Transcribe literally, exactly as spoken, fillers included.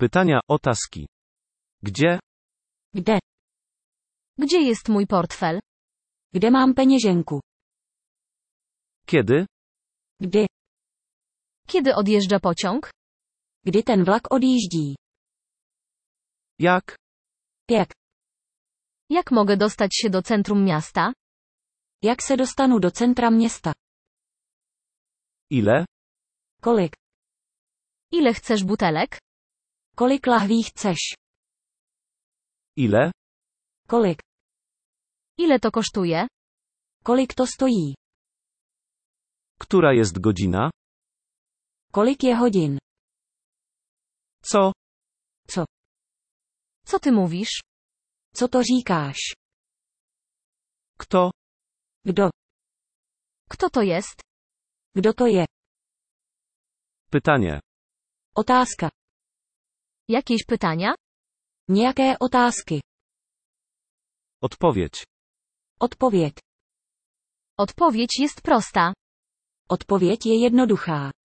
Pytania, otázky. Gdzie? Kde? Gdzie jest mój portfel? Kde mám peněženku? Kiedy? Kdy? Kiedy odjeżdża pociąg? Kdy ten vlak odjíždí? Jak? Jak? Jak mogę dostać się do centrum miasta? Jak se dostanu do centra města? Ile? Kolik? Ile chcesz butelek? Kolik lahví chceš? Ile? Kolik? Ile to kosztuje? Kolik to stojí? Która jest godzina? Kolik je hodin? Co? Co? Co ty mówisz? Co to říkáš? Kto? Kdo? Kto to jest? Kdo to je? Pytanie. Otázka. Jakieś pytania? Nějaké otázky. Odpowiedź. Odpověď. Odpowiedź jest prosta. Odpověď je jednoduchá.